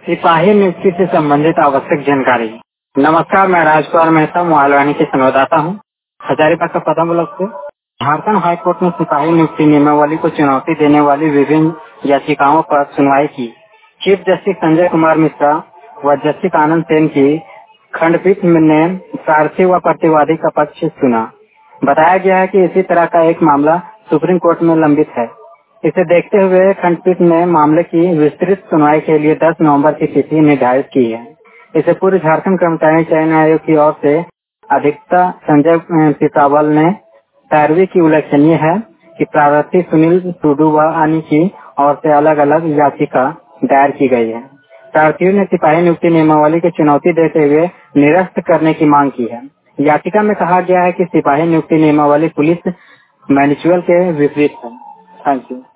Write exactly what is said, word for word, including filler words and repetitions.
सिपाही नियुक्ति से संबंधित आवश्यक जानकारी। नमस्कार, मैं राजकुमार मेहता मोहालवानी के संवाददाता हूँ, हजारीबाग का पदम ब्लॉक से। झारखंड हाईकोर्ट ने सिपाही नियुक्ति नियमावली को चुनौती देने वाली विभिन्न याचिकाओं पर सुनवाई की। चीफ जस्टिस संजय कुमार मिश्रा व जस्टिस आनंद सेन की खंडपीठ ने प्रार्थी व प्रतिवादी का पक्ष सुना। बताया गया है कि इसी तरह का एक मामला सुप्रीम कोर्ट में लंबित है। इसे देखते हुए खंडपीठ ने मामले की विस्तृत सुनवाई के लिए दस नवंबर की तिथि निर्धारित की है। इससे पूर्व झारखंड कर्मचारी चयन आयोग की ओर से अधिवक्ता संजय पिसावल ने पैरवी की उल्लेखनीय है कि प्रार्थी सुनील टुडू व अन्य की ओर से अलग अलग याचिका दायर की गई है। प्रार्थियों ने सिपाही नियुक्ति नियमावली की चुनौती देते हुए निरस्त करने की मांग की है। याचिका में कहा गया है कि सिपाही नियुक्ति नियमावली पुलिस मैनुअल के विपरीत है। Thank you.